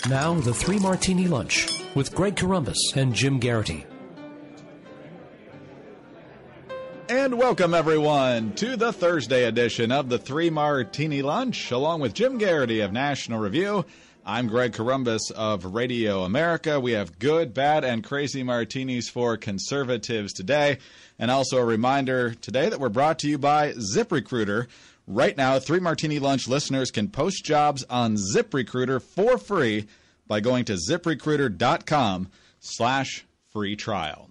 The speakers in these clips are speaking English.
Now, the Three Martini Lunch with Greg Corombos and Jim Garrity. And welcome, everyone, to the Thursday edition of the Three Martini Lunch. Along with Jim Garrity of National Review, I'm Greg Corombos of Radio America. We have good, bad, and crazy martinis for conservatives today. And also a reminder today that we're brought to you by ZipRecruiter. Right now, Three Martini Lunch listeners can post jobs on ZipRecruiter for free by going to ZipRecruiter.com/free trial.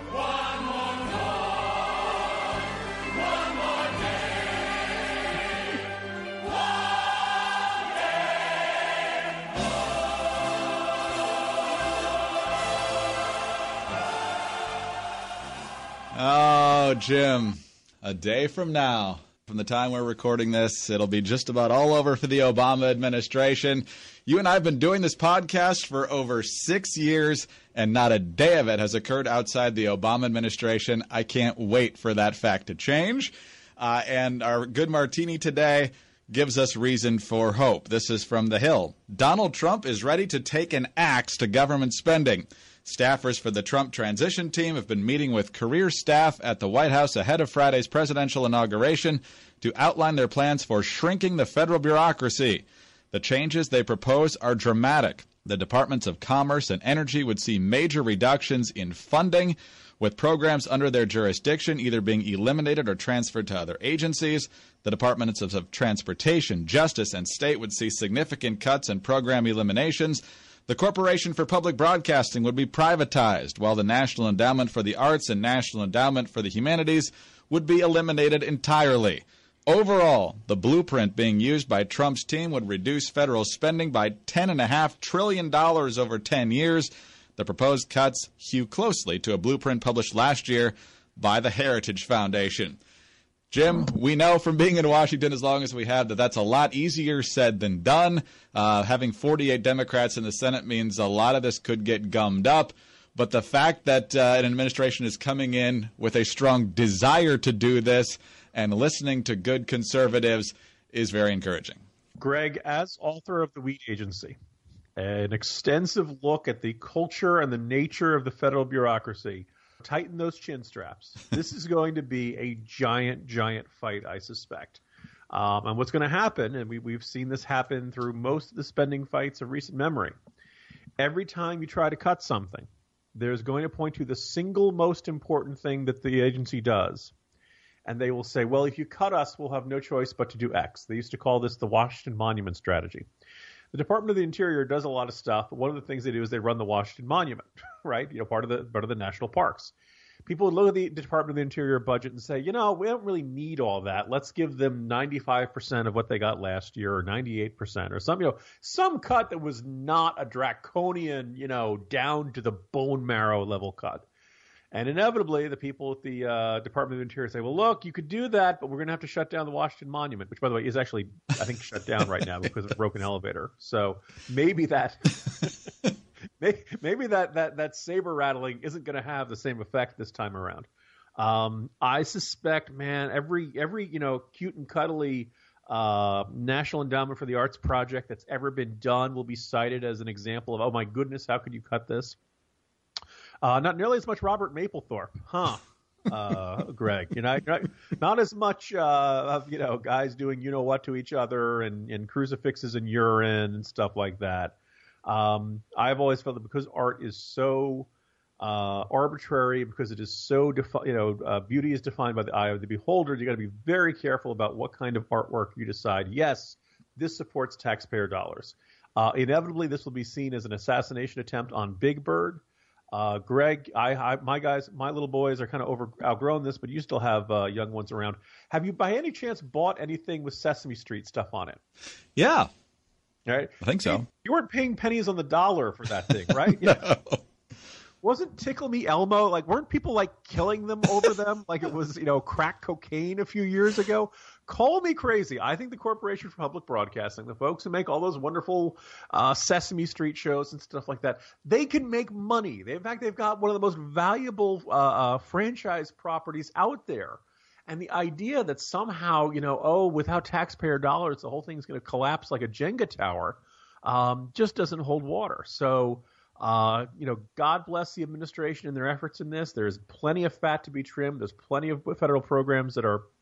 Oh, Jim, a day from now, from the time we're recording this, it'll be just about all over for the Obama administration. You and I have been doing this podcast for over 6 years, and not a day of it has occurred outside the Obama administration. I can't wait for that fact to change. And our good martini today gives us reason for hope. This is from The Hill. Donald Trump is ready to take an axe to government spending. Staffers for the Trump transition team have been meeting with career staff at the White House ahead of Friday's presidential inauguration to outline their plans for shrinking the federal bureaucracy. The changes they propose are dramatic. The Departments of Commerce and Energy would see major reductions in funding, with programs under their jurisdiction either being eliminated or transferred to other agencies. The Departments of Transportation, Justice, and State would see significant cuts and program eliminations. The Corporation for Public Broadcasting would be privatized, while the National Endowment for the Arts and National Endowment for the Humanities would be eliminated entirely. Overall, the blueprint being used by Trump's team would reduce federal spending by $10.5 trillion over 10 years. The proposed cuts hew closely to a blueprint published last year by the Heritage Foundation. Jim, we know from being in Washington as long as we have that that's a lot easier said than done. Having 48 Democrats in the Senate means a lot of this could get gummed up. But the fact that an administration is coming in with a strong desire to do this and listening to good conservatives is very encouraging. Greg, as author of The Wheat Agency, an extensive look at the culture and the nature of the federal bureaucracy, tighten those chin straps. This is going to be a giant, giant fight, I suspect. And what's going to happen, and we've seen this happen through most of the spending fights of recent memory, every time you try to cut something, there's going to point to the single most important thing that the agency does. And they will say, well, if you cut us, we'll have no choice but to do X. They used to call this the Washington Monument Strategy. The Department of the Interior does a lot of stuff, but one of the things they do is they run the Washington Monument, right? Part of the national parks. People would look at the Department of the Interior budget and say, we don't really need all that. Let's give them 95% of what they got last year, or 98%, or some cut that was not a draconian, down to the bone marrow level cut. And inevitably, the people at the Department of the Interior say, well, look, you could do that, but we're going to have to shut down the Washington Monument, which, by the way, is actually, I think, shut down right now because of a broken elevator. So maybe that maybe that saber rattling isn't going to have the same effect this time around. I suspect, man, every cute and cuddly National Endowment for the Arts project that's ever been done will be cited as an example of, oh, my goodness, how could you cut this? Not nearly as much Robert Mapplethorpe, Greg. Not as much of guys doing what to each other and crucifixes and urine and stuff like that. I've always felt that because art is so arbitrary, because it is so beauty is defined by the eye of the beholder, you got to be very careful about what kind of artwork you decide. Yes, this supports taxpayer dollars. Inevitably, this will be seen as an assassination attempt on Big Bird. Greg, my little boys are kind of outgrown this, but you still have young ones around. Have you, by any chance, bought anything with Sesame Street stuff on it? Yeah. All right. I think so. You weren't paying pennies on the dollar for that thing, right? No. Wasn't Tickle Me Elmo, weren't people killing them over them like it was, crack cocaine a few years ago? Call me crazy. I think the Corporation for Public Broadcasting, the folks who make all those wonderful Sesame Street shows and stuff like that, they can make money. In fact, they've got one of the most valuable franchise properties out there. And the idea that somehow, without taxpayer dollars, the whole thing's going to collapse like a Jenga tower, just doesn't hold water. So, God bless the administration and their efforts in this. There's plenty of fat to be trimmed. There's plenty of federal programs that are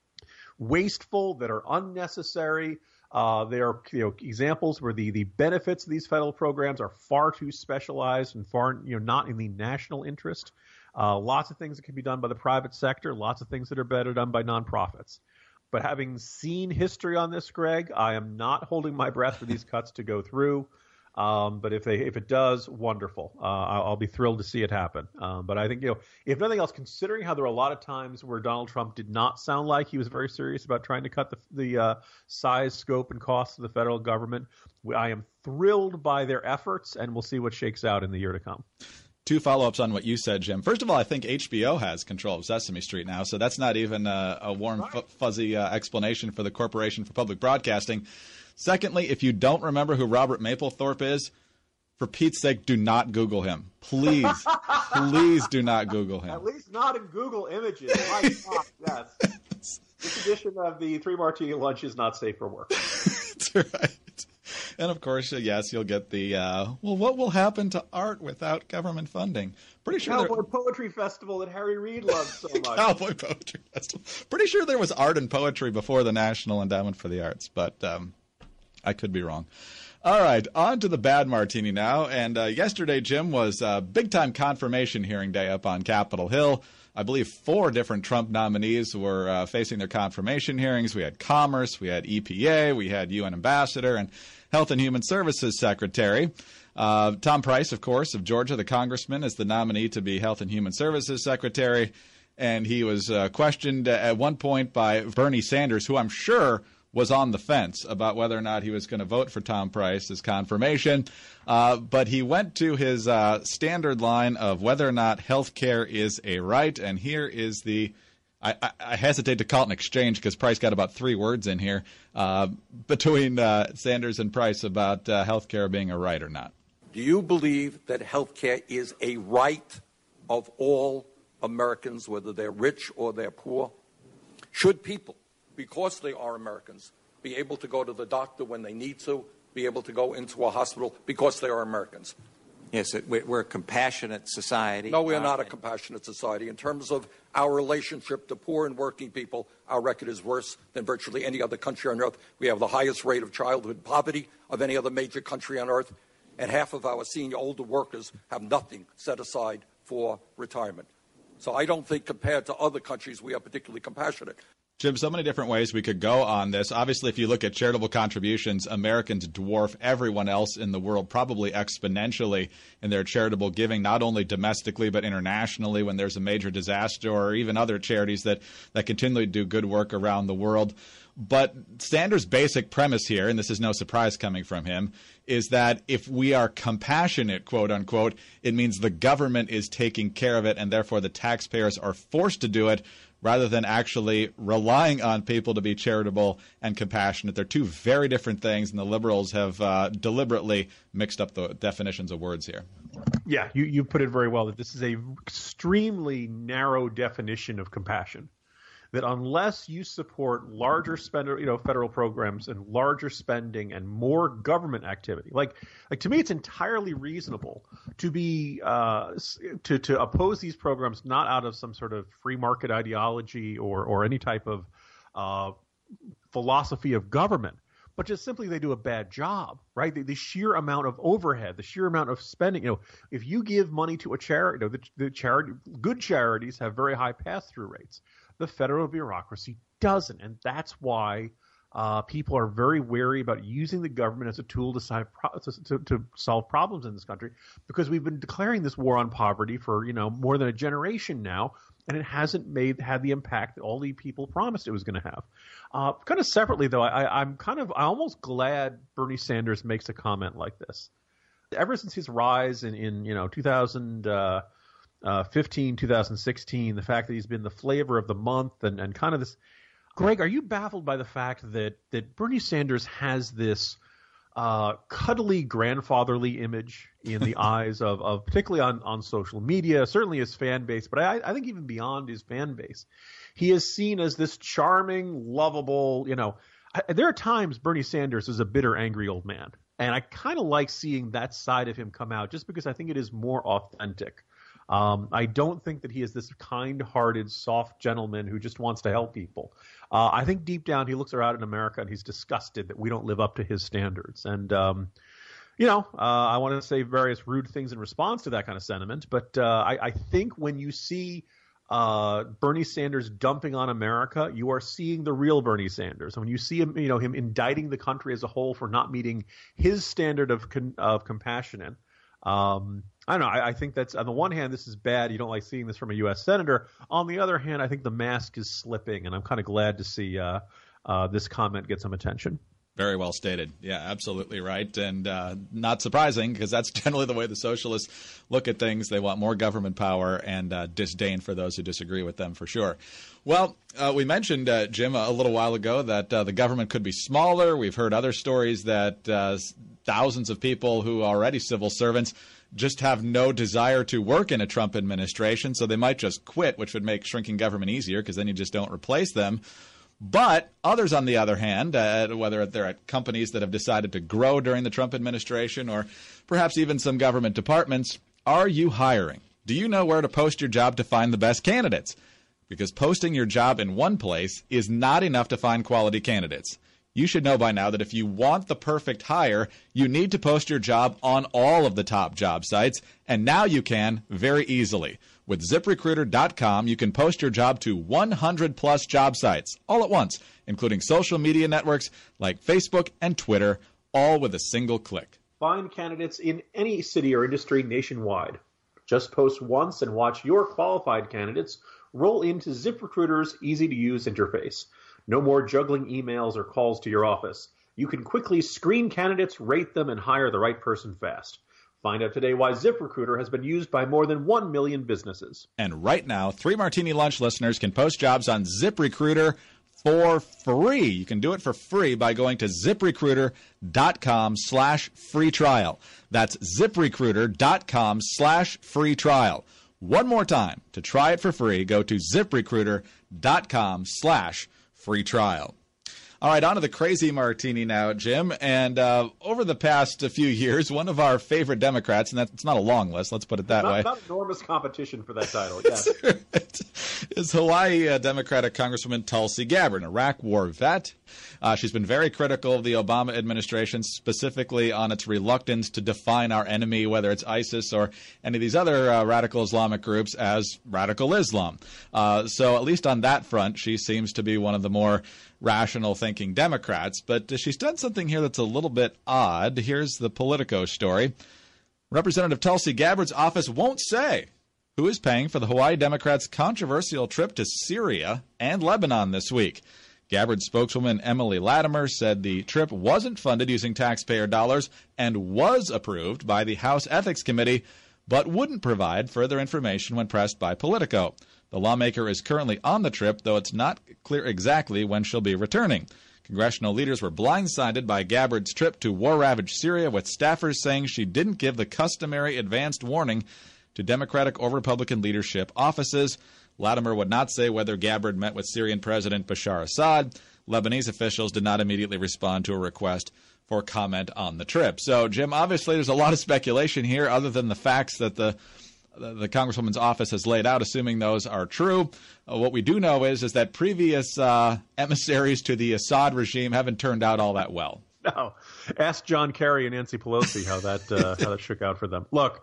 wasteful, that are unnecessary. There are examples where the benefits of these federal programs are far too specialized and far not in the national interest. Lots of things that can be done by the private sector, lots of things that are better done by nonprofits. But having seen history on this, Greg, I am not holding my breath for these cuts to go through. But if it does, wonderful. I'll be thrilled to see it happen. But I think, if nothing else, considering how there are a lot of times where Donald Trump did not sound like he was very serious about trying to cut the size, scope, and cost of the federal government, I am thrilled by their efforts, and we'll see what shakes out in the year to come. Two follow-ups on what you said, Jim. First of all, I think HBO has control of Sesame Street now, so that's not even a warm, fuzzy explanation for the Corporation for Public Broadcasting. Secondly, if you don't remember who Robert Mapplethorpe is, for Pete's sake, do not Google him. Please, please do not Google him. At least not in Google Images. My God, yes. This edition of the Three Martini Lunch is not safe for work. That's right. And, of course, yes, you'll get the, what will happen to art without government funding? Pretty sure Cowboy Poetry Festival that Harry Reid loves so much. Cowboy Poetry Festival. Pretty sure there was art and poetry before the National Endowment for the Arts, but I could be wrong. All right, on to the bad martini now. And yesterday, Jim, was big-time confirmation hearing day up on Capitol Hill. I believe 4 different Trump nominees were facing their confirmation hearings. We had Commerce, we had EPA, we had UN Ambassador, and Health and Human Services Secretary. Tom Price, of course, of Georgia, the congressman, is the nominee to be Health and Human Services Secretary. And he was questioned at one point by Bernie Sanders, who I'm sure was on the fence about whether or not he was going to vote for Tom Price as confirmation. But he went to his standard line of whether or not health care is a right. And here is the I hesitate to call it an exchange because Price got about 3 words in here between Sanders and Price about health care being a right or not. Do you believe that health care is a right of all Americans, whether they're rich or they're poor? Should people, because they are Americans, be able to go to the doctor when they need to, be able to go into a hospital because they are Americans? Yes, we're a compassionate society. No, we are not a compassionate society. In terms of our relationship to poor and working people, our record is worse than virtually any other country on earth. We have the highest rate of childhood poverty of any other major country on earth, and half of our senior older workers have nothing set aside for retirement. So I don't think compared to other countries we are particularly compassionate. Jim, so many different ways we could go on this. Obviously, if you look at charitable contributions, Americans dwarf everyone else in the world, probably exponentially in their charitable giving, not only domestically but internationally when there's a major disaster, or even other charities that continually do good work around the world. But Sanders' basic premise here, and this is no surprise coming from him, is that if we are compassionate, quote unquote, it means the government is taking care of it and therefore the taxpayers are forced to do it, rather than actually relying on people to be charitable and compassionate. They're 2 very different things, and the liberals have deliberately mixed up the definitions of words here. Yeah, you put it very well, that this is a extremely narrow definition of compassion. That unless you support larger federal programs and larger spending and more government activity, like to me, it's entirely reasonable to be to oppose these programs not out of some sort of free market ideology or any type of philosophy of government, but just simply they do a bad job, right? The sheer amount of overhead, the sheer amount of spending. If you give money to a charity, good charities have very high pass-through rates. The federal bureaucracy doesn't, and that's why people are very wary about using the government as a tool to solve problems in this country, because we've been declaring this war on poverty for more than a generation now, and it hasn't had the impact that all the people promised it was going to have. Kind of separately, though, I'm almost glad Bernie Sanders makes a comment like this. Ever since his rise in 2015, 2016, the fact that he's been the flavor of the month and kind of this. Greg, are you baffled by the fact that Bernie Sanders has this cuddly grandfatherly image in the eyes of particularly on social media, certainly his fan base, but I think even beyond his fan base, he is seen as this charming, lovable, there are times Bernie Sanders is a bitter, angry old man. And I kind of like seeing that side of him come out just because I think it is more authentic. I don't think that he is this kind-hearted, soft gentleman who just wants to help people. I think deep down he looks around in America and he's disgusted that we don't live up to his standards. And, I want to say various rude things in response to that kind of sentiment. But I think when you see Bernie Sanders dumping on America, you are seeing the real Bernie Sanders. And when you see him, him indicting the country as a whole for not meeting his standard of compassion, I don't know. I think that's, on the one hand, this is bad. You don't like seeing this from a U.S. senator. On the other hand, I think the mask is slipping, and I'm kind of glad to see this comment get some attention. Very well stated. Yeah, absolutely right. And not surprising, because that's generally the way the socialists look at things. They want more government power and disdain for those who disagree with them, for sure. Well, we mentioned, Jim, a little while ago that the government could be smaller. We've heard other stories that thousands of people who are already civil servants just have no desire to work in a Trump administration, so they might just quit, which would make shrinking government easier because then you just don't replace them. But others, on the other hand, whether they're at companies that have decided to grow during the Trump administration or perhaps even some government departments, are you hiring? Do you know where to post your job to find the best candidates? Because posting your job in one place is not enough to find quality candidates. You should know by now that if you want the perfect hire, you need to post your job on all of the top job sites, and now you can very easily. With ZipRecruiter.com, you can post your job to 100-plus job sites all at once, including social media networks like Facebook and Twitter, all with a single click. Find candidates in any city or industry nationwide. Just post once and watch your qualified candidates roll into ZipRecruiter's easy-to-use interface. No more juggling emails or calls to your office. You can quickly screen candidates, rate them, and hire the right person fast. Find out today why ZipRecruiter has been used by more than 1 million businesses. And right now, 3 Martini Lunch listeners can post jobs on ZipRecruiter for free. You can do it for free by going to ZipRecruiter.com/free trial. That's ZipRecruiter.com/free trial. One more time, to try it for free, go to ZipRecruiter.com/free trial. All right, on to the crazy martini now, Jim. And over the past few years, one of our favorite Democrats, and it's not a long list, let's put it that way. Not enormous competition for that title, yes. is Hawaii Democratic Congresswoman Tulsi Gabbard, an Iraq war vet. She's been very critical of the Obama administration, specifically on its reluctance to define our enemy, whether it's ISIS or any of these other radical Islamic groups, as radical Islam. So at least on that front, she seems to be one of the more rational thinking Democrats. But she's done something here that's a little bit odd. Here's the Politico story. Representative Tulsi Gabbard's office won't say who is paying for the Hawaii Democrats' controversial trip to Syria and Lebanon this week. Gabbard spokeswoman Emily Latimer said the trip wasn't funded using taxpayer dollars and was approved by the House Ethics Committee, but wouldn't provide further information when pressed by Politico. The lawmaker is currently on the trip, though it's not clear exactly when she'll be returning. Congressional leaders were blindsided by Gabbard's trip to war-ravaged Syria, with staffers saying she didn't give the customary advanced warning to Democratic or Republican leadership offices. Latimer would not say whether Gabbard met with Syrian President Bashar Assad. Lebanese officials did not immediately respond to a request for comment on the trip. So, Jim, obviously there's a lot of speculation here other than the facts that the Congresswoman's office has laid out, assuming those are true. What we do know is that previous emissaries to the Assad regime haven't turned out all that well. No. Ask John Kerry and Nancy Pelosi how that shook out for them. Look,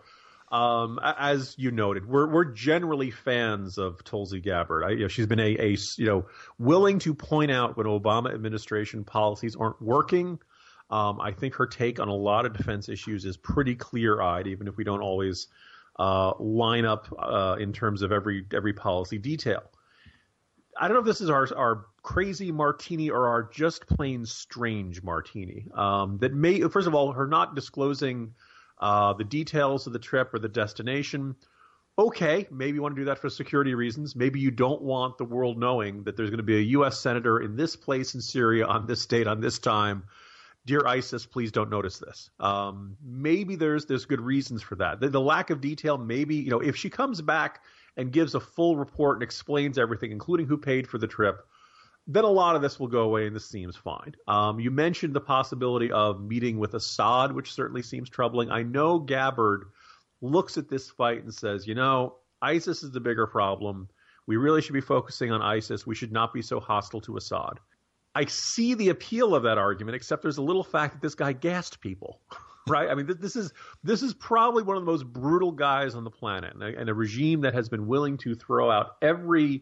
as you noted, we're generally fans of Tulsi Gabbard. She's been a willing to point out when Obama administration policies aren't working. I think her take on a lot of defense issues is pretty clear-eyed, even if we don't always line up in terms of every policy detail. I don't know if this is our crazy martini or our just plain strange martini. That may, first of all, her not disclosing the details of the trip or the destination. Okay, maybe you want to do that for security reasons. Maybe you don't want the world knowing that there's going to be a U.S. senator in this place in Syria on this date on this time. Dear ISIS, please don't notice this. Maybe there's good reasons for that. The lack of detail, maybe, if she comes back and gives a full report and explains everything, including who paid for the trip, then a lot of this will go away and this seems fine. You mentioned the possibility of meeting with Assad, which certainly seems troubling. I know Gabbard looks at this fight and says, ISIS is the bigger problem. We really should be focusing on ISIS. We should not be so hostile to Assad. I see the appeal of that argument, except there's a little fact that this guy gassed people, right? I mean, this is probably one of the most brutal guys on the planet, and a regime that has been willing to throw out every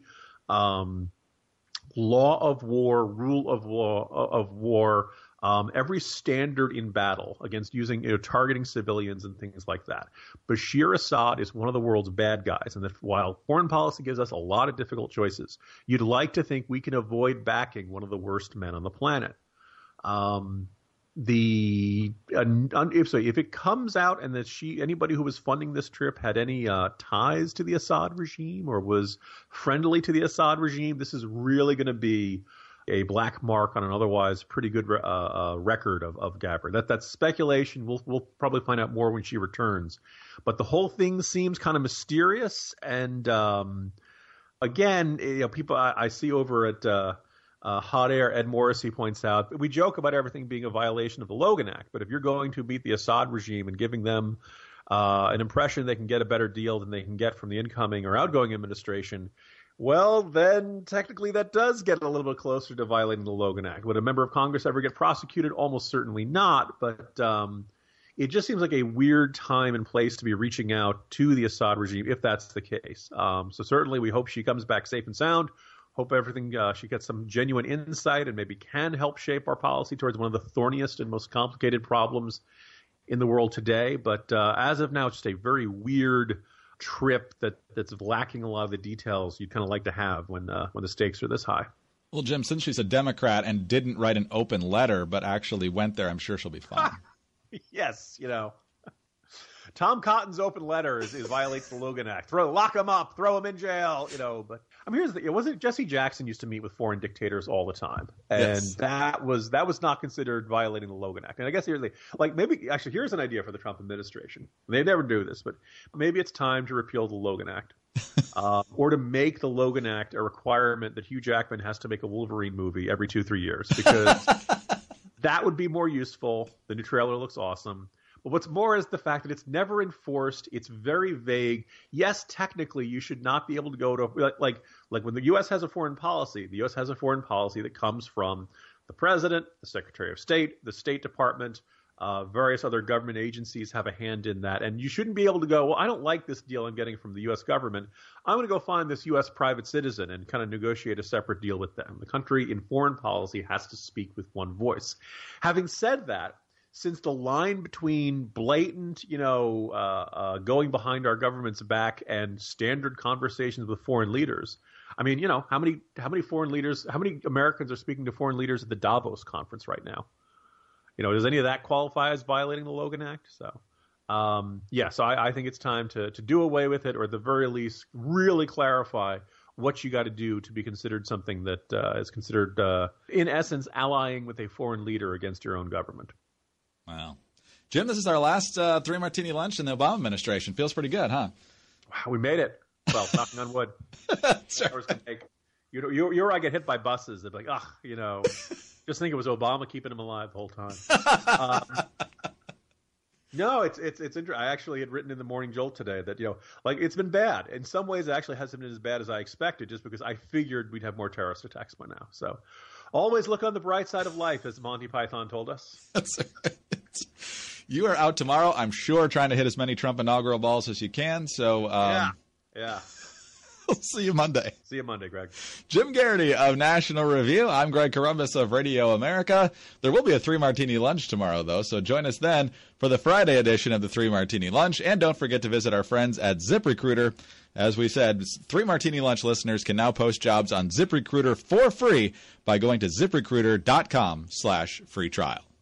law of war, rule of war, every standard in battle against using, targeting civilians and things like that. Bashir Assad is one of the world's bad guys, and that while foreign policy gives us a lot of difficult choices, you'd like to think we can avoid backing one of the worst men on the planet. If it comes out and that anybody who was funding this trip had any ties to the Assad regime or was friendly to the Assad regime, this is really going to be a black mark on an otherwise pretty good record of Gabbard. That's speculation. We'll probably find out more when she returns. But the whole thing seems kind of mysterious. And again, people I see over at Hot Air, Ed Morrissey points out, we joke about everything being a violation of the Logan Act, but if you're going to beat the Assad regime and giving them an impression they can get a better deal than they can get from the incoming or outgoing administration, well, then technically that does get a little bit closer to violating the Logan Act. Would a member of Congress ever get prosecuted? Almost certainly not, but it just seems like a weird time and place to be reaching out to the Assad regime if that's the case. So certainly we hope she comes back safe and sound. Hope she gets some genuine insight and maybe can help shape our policy towards one of the thorniest and most complicated problems in the world today. But as of now, it's just a very weird trip that's lacking a lot of the details you'd kind of like to have when the stakes are this high. Well, Jim, since she's a Democrat and didn't write an open letter but actually went there, I'm sure she'll be fine. Yes, Tom Cotton's open letter violates the Logan Act. Lock him up, throw him in jail, But I mean, here's the thing: it wasn't Jesse Jackson used to meet with foreign dictators all the time, and yes. that was not considered violating the Logan Act. And I guess here's here's an idea for the Trump administration. They never do this, but maybe it's time to repeal the Logan Act, or to make the Logan Act a requirement that Hugh Jackman has to make a Wolverine movie every 2-3 years, because that would be more useful. The new trailer looks awesome. But what's more is the fact that it's never enforced. It's very vague. Yes, technically, you should not be able to go to like when the U.S. has a foreign policy. The U.S. has a foreign policy that comes from the president, the Secretary of State, the State Department, various other government agencies have a hand in that. And you shouldn't be able to go, well, I don't like this deal I'm getting from the U.S. government. I'm going to go find this U.S. private citizen and kind of negotiate a separate deal with them. The country in foreign policy has to speak with one voice. Having said that, since the line between blatant, going behind our government's back and standard conversations with foreign leaders, I mean, how many foreign leaders, how many Americans are speaking to foreign leaders at the Davos conference right now? Does any of that qualify as violating the Logan Act? So, so I think it's time to do away with it, or at the very least, really clarify what you got to do to be considered something that is considered, in essence, allying with a foreign leader against your own government. Wow. Jim, this is our last 3-martini lunch in the Obama administration. Feels pretty good, huh? Wow, we made it. Well, knocking on wood. You or I get hit by buses. They'd be like, just think it was Obama keeping him alive the whole time. No, it's interesting. I actually had written in the Morning Jolt today that, it's been bad. In some ways, it actually hasn't been as bad as I expected, just because I figured we'd have more terrorist attacks by now. So always look on the bright side of life, as Monty Python told us. That's right. You are out tomorrow, I'm sure, trying to hit as many Trump inaugural balls as you can. So yeah. We'll see you Monday. See you Monday, Greg. Jim Garrity of National Review. I'm Greg Corombos of Radio America. There will be a 3-martini lunch tomorrow, though, so join us then for the Friday edition of the 3-martini lunch. And don't forget to visit our friends at ZipRecruiter. As we said, 3-martini lunch listeners can now post jobs on ZipRecruiter for free by going to ZipRecruiter.com/free trial.